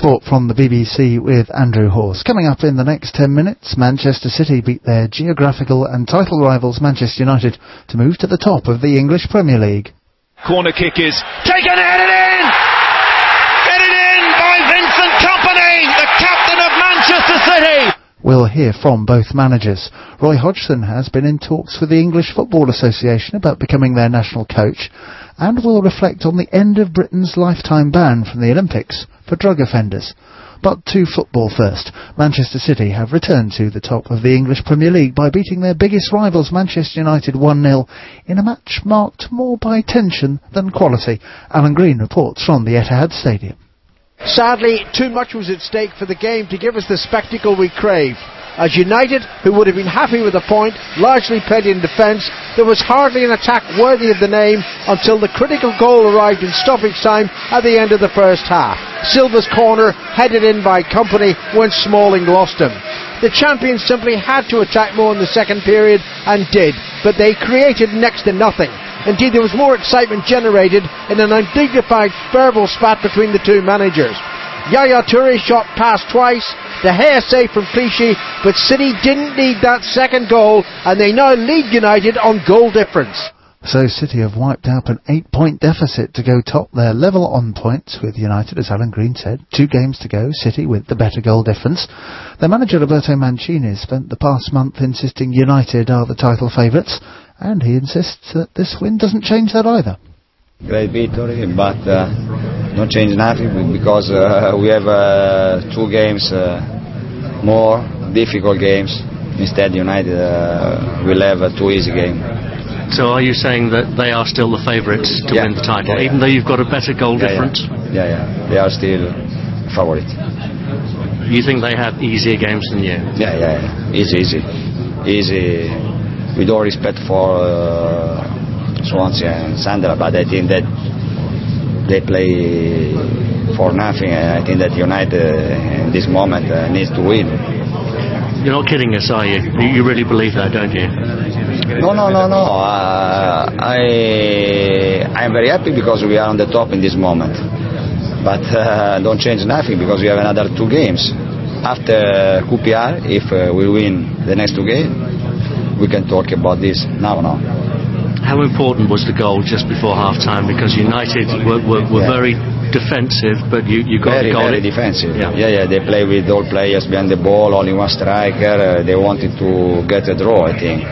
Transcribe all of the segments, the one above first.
Sport from the BBC with Andrew Horse. Coming up in the next 10 minutes, Manchester City beat their geographical and title rivals Manchester United to move to the top of the English Premier League. Corner kick is taken, headed in! Headed in by Vincent Kompany, the captain of Manchester City! We'll hear from both managers. Roy Hodgson has been in talks with the English Football Association about becoming their national coach, and will reflect on the end of Britain's lifetime ban from the Olympics for drug offenders. But to football first. Manchester City have returned to the top of the English Premier League by beating their biggest rivals Manchester United 1-0 in a match marked more by tension than quality. Alan Green reports from the Etihad Stadium. Sadly, too much was at stake for the game to give us the spectacle we crave. As United, who would have been happy with a point, largely played in defence, there was hardly an attack worthy of the name until the critical goal arrived in stoppage time at the end of the first half. Silva's corner, headed in by Kompany when Smalling lost him. The champions simply had to attack more in the second period, and did, but they created next to nothing. Indeed, there was more excitement generated in an undignified verbal spat between the two managers. Yaya Toure shot past twice, De Gea saved from Clichy, but City didn't need that second goal, and they now lead United on goal difference. So City have wiped out an 8-point deficit to go top. They're level on points with United, as Alan Green said. 2 games to go, City with the better goal difference. Their manager Roberto Mancini spent the past month insisting United are the title favourites, and he insists that this win doesn't change that either. Great victory, but don't change nothing because we have 2 games more difficult games. Instead, United will have 2 easy games. So are you saying that they are still the favourites to win the title, even though you've got a better goal difference? Yeah, they are still favourites. You think they have easier games than you? Yeah, easy. With all respect for Swansea and Sunderland, but I think that they play for nothing. I think that United in this moment needs to win. You're not kidding us, are you? You really believe that, don't you? No. I'm very happy because we are on the top in this moment. But don't change nothing because we have another 2 games. After QPR, if we win the next 2 games, we can talk about this. No. How important was the goal just before half-time? Because United were very defensive, but you got the goal. Very defensive. Yeah. They play with all players behind the ball, only one striker. They wanted to get a draw, I think.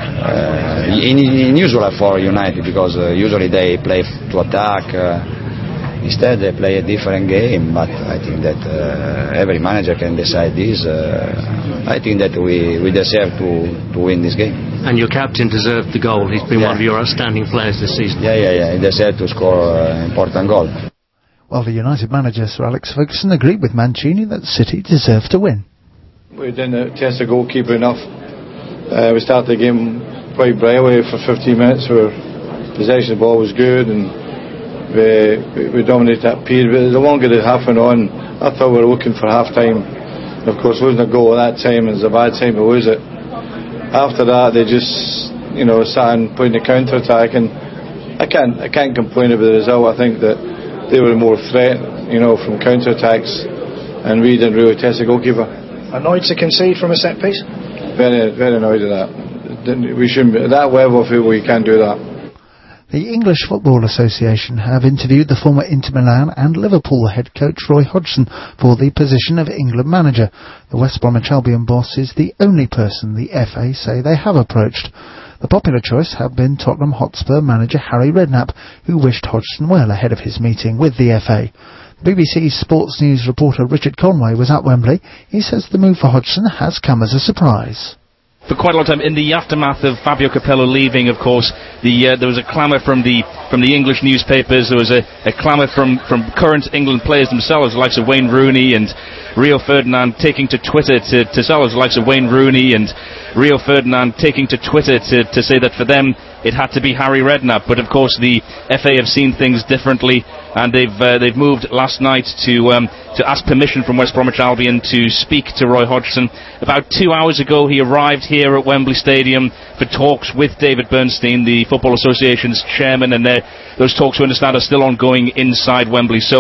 Unusual for United because usually they play to attack. Instead, they play a different game. But I think that every manager can decide this. I think that we deserve to win this game. And your captain deserved the goal. He's been one of your outstanding players this season. Yeah. He deserved to score an important goal. Well, the United manager, Sir Alex Ferguson, agreed with Mancini that City deserved to win. We didn't test the goalkeeper enough. We started the game quite brightly for 15 minutes where possession of the ball was good and we dominated that period. But the longer the half went on, I thought we were looking for half-time. Of course, losing a goal at that time is a bad time to lose it. After that, they just, sat and played the counter-attack, and I can't complain about the result. I think that they were more threat, from counter-attacks, and we didn't really test the goalkeeper. Annoyed to concede from a set piece? Very, very annoyed at that. We shouldn't be at that level. If we can't do that. The English Football Association have interviewed the former Inter Milan and Liverpool head coach Roy Hodgson for the position of England manager. The West Bromwich Albion boss is the only person the FA say they have approached. The popular choice had been Tottenham Hotspur manager Harry Redknapp, who wished Hodgson well ahead of his meeting with the FA. BBC's Sports News reporter Richard Conway was at Wembley. He says the move for Hodgson has come as a surprise. For quite a long time, in the aftermath of Fabio Capello leaving, of course, there was a clamour from the English newspapers. There was a clamour from current England players themselves, the likes of Wayne Rooney and Rio Ferdinand, taking to Twitter to sell us, the likes of Wayne Rooney and Rio Ferdinand taking to Twitter to say that for them it had to be Harry Redknapp. But of course the FA have seen things differently, and they've moved last night to ask permission from West Bromwich Albion to speak to Roy Hodgson. About 2 hours ago he arrived here at Wembley Stadium for talks with David Bernstein, the Football Association's chairman, and those talks, we understand, are still ongoing inside Wembley. So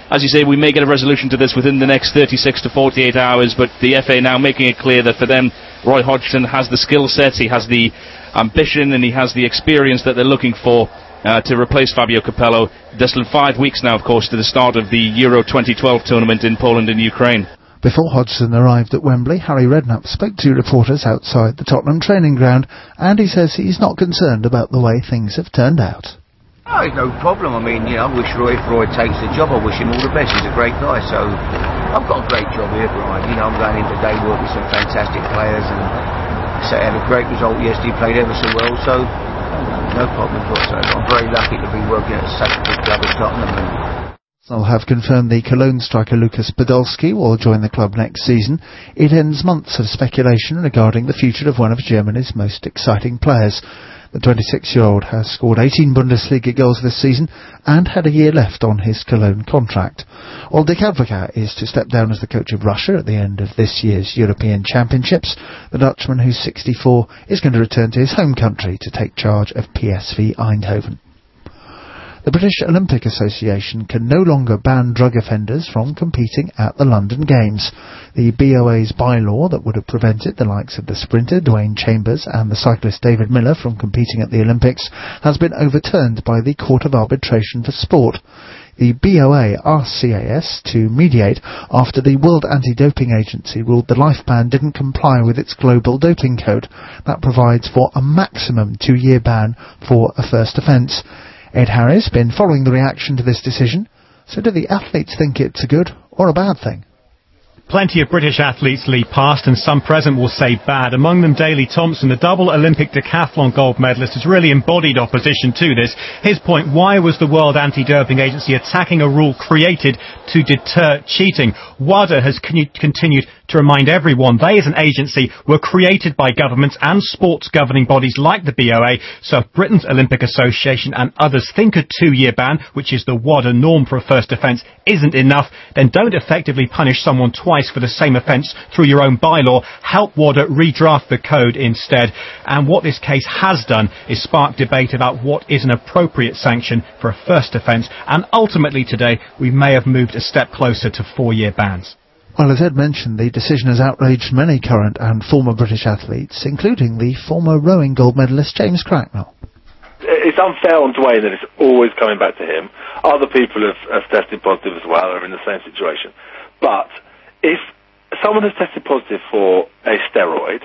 as you say, we may get a resolution to this within the next 36 to 48 hours, but the FA now making it clear that for them, Roy Hodgson has the skill set, he has the ambition, and he has the experience that they're looking for to replace Fabio Capello. Less than 5 weeks now, of course, to the start of the Euro 2012 tournament in Poland and Ukraine. Before Hodgson arrived at Wembley, Harry Redknapp spoke to reporters outside the Tottenham training ground, and he says he's not concerned about the way things have turned out. Oh, it's no problem. I mean, I wish if Roy takes the job, I wish him all the best. He's a great guy, so I've got a great job here, Brian. I'm going in today working with some fantastic players, and so had a great result yesterday, played ever so well, so no problem whatsoever. I'm very lucky to be working at such a big club as Tottenham. Arsenal have confirmed the Cologne striker Lukas Podolski will join the club next season. It ends months of speculation regarding the future of one of Germany's most exciting players. The 26-year-old has scored 18 Bundesliga goals this season and had a year left on his Cologne contract. While Dick Advocaat is to step down as the coach of Russia at the end of this year's European Championships, the Dutchman, who's 64, is going to return to his home country to take charge of PSV Eindhoven. The British Olympic Association can no longer ban drug offenders from competing at the London Games. The BOA's bylaw that would have prevented the likes of the sprinter Dwayne Chambers and the cyclist David Miller from competing at the Olympics has been overturned by the Court of Arbitration for Sport. The BOA asked CAS to mediate after the World Anti-Doping Agency ruled the life ban didn't comply with its global doping code. That provides for a maximum 2-year ban for a first offence. Ed Harris been following the reaction to this decision. So do the athletes think it's a good or a bad thing? Plenty of British athletes lead past and some present will say bad. Among them Daley Thompson, the double Olympic decathlon gold medalist, has really embodied opposition to this. His point, why was the World Anti-Doping Agency attacking a rule created to deter cheating? WADA has continued to remind everyone they as an agency were created by governments and sports governing bodies like the BOA. So if Britain's Olympic Association and others think a 2-year ban, which is the WADA norm for a first offence, isn't enough, then don't effectively punish someone twice for the same offence through your own bylaw. Help WADA redraft the code instead. And what this case has done is spark debate about what is an appropriate sanction for a first offence, and ultimately today we may have moved a step closer to 4-year bans. Well, as Ed mentioned, the decision has outraged many current and former British athletes, including the former rowing gold medalist James Cracknell. It's unfair on Dwayne that it's always coming back to him. Other people have tested positive as well, are in the same situation. But if someone has tested positive for a steroid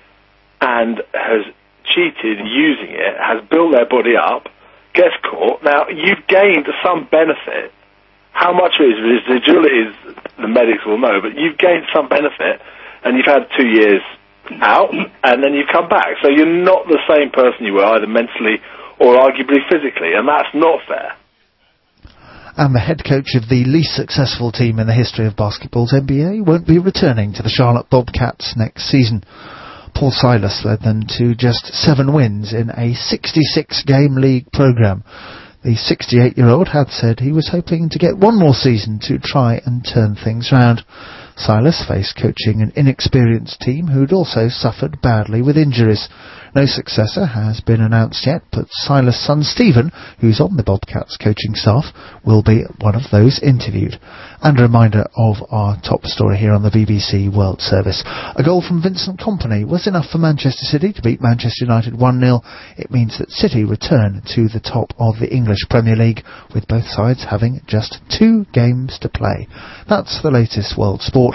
and has cheated using it, has built their body up, gets caught, now you've gained some benefit. How much of it is residual is the medics will know, but you've gained some benefit and you've had 2 years out and then you've come back. So you're not the same person you were, either mentally or arguably physically, and that's not fair. And the head coach of the least successful team in the history of basketball's NBA won't be returning to the Charlotte Bobcats next season. Paul Silas led them to just 7 wins in a 66-game league programme. The 68-year-old had said he was hoping to get one more season to try and turn things round. Silas faced coaching an inexperienced team who'd also suffered badly with injuries. No successor has been announced yet, but Silas' son Stephen, who's on the Bobcats coaching staff, will be one of those interviewed. And a reminder of our top story here on the BBC World Service. A goal from Vincent Kompany was enough for Manchester City to beat Manchester United 1-0. It means that City return to the top of the English Premier League, with both sides having just 2 games to play. That's the latest world sport.